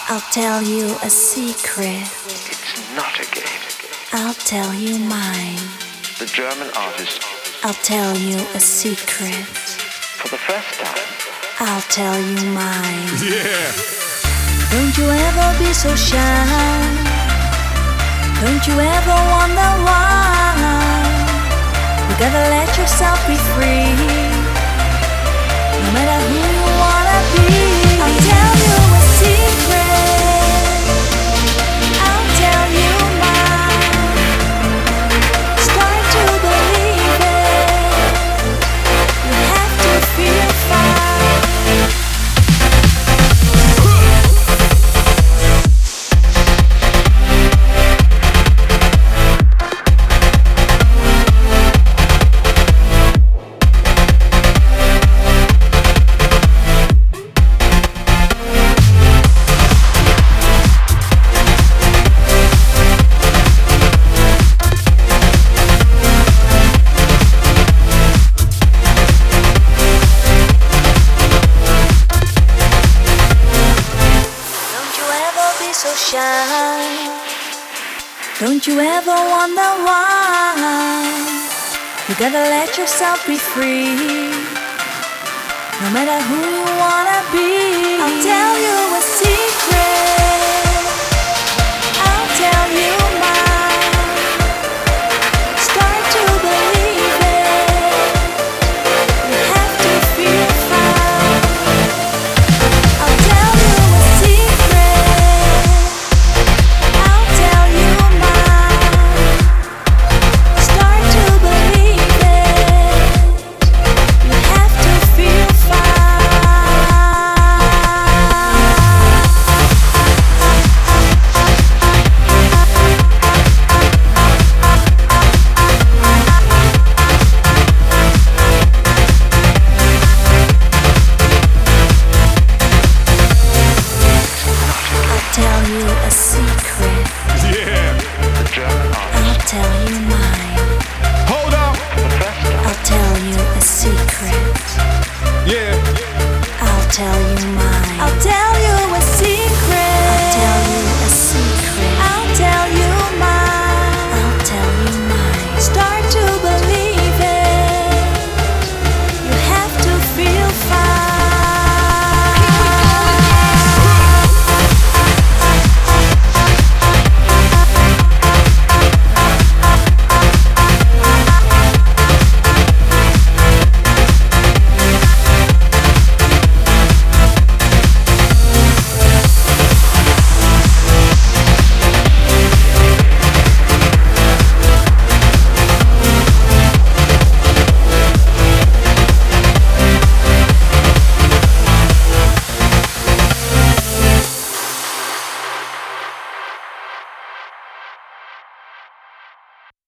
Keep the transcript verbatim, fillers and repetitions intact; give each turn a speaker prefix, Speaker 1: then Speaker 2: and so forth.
Speaker 1: I'll tell you a secret.
Speaker 2: It's not a game.
Speaker 1: I'll tell you mine.
Speaker 2: The German artist.
Speaker 1: I'll tell you a secret.
Speaker 2: For the first time.
Speaker 1: I'll tell you mine.
Speaker 3: Yeah.
Speaker 1: Don't you ever be so shy. Don't you ever wonder why. You gotta let yourself be free. No matter who you wanna be. I'll tell you a secret. I'll tell you mine. Start to believe it. You have to feel fine. So shy. Don't you ever wonder why. You gotta let yourself be free. No matter who you wanna be. I'll tell you a secret. I'll tell you mine. Start to believe it. You have to feel fine. I'll tell you a secret. I'll tell you mine. Start to believe it. You have to feel I'll tell you a secret.
Speaker 3: Yeah.
Speaker 2: The German artist.
Speaker 1: I'll tell you mine.
Speaker 3: Hold up.
Speaker 2: For the first time.
Speaker 1: I'll tell you a secret.
Speaker 3: Yeah.
Speaker 1: I'll tell you mine. I'll tell